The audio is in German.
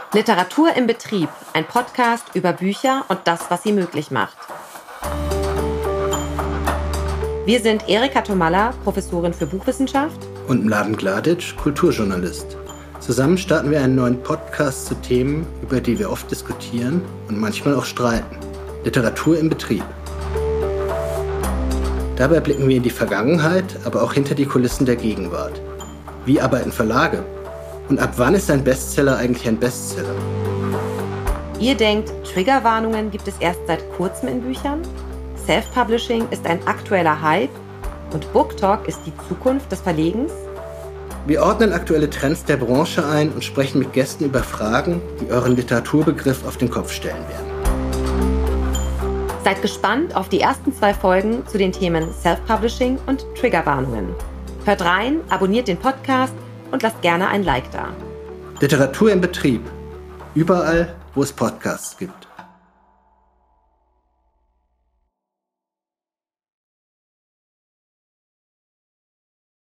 Literatur im Betrieb, ein Podcast über Bücher und das, was sie möglich macht. Wir sind Erika Tomalla, Professorin für Buchwissenschaft, und Mladen Gladic, Kulturjournalist. Zusammen starten wir einen neuen Podcast zu Themen, über die wir oft diskutieren und manchmal auch streiten. Literatur im Betrieb. Dabei blicken wir in die Vergangenheit, aber auch hinter die Kulissen der Gegenwart. Wie arbeiten Verlage? Und ab wann ist ein Bestseller eigentlich ein Bestseller? Ihr denkt, Triggerwarnungen gibt es erst seit kurzem in Büchern? Self-Publishing ist ein aktueller Hype? Und BookTok ist die Zukunft des Verlegens? Wir ordnen aktuelle Trends der Branche ein und sprechen mit Gästen über Fragen, die euren Literaturbegriff auf den Kopf stellen werden. Seid gespannt auf die ersten 2 Folgen zu den Themen Self-Publishing und Triggerwarnungen. Hört rein, abonniert den Podcast und lasst gerne ein Like da. Literatur im Betrieb. Überall, wo es Podcasts gibt.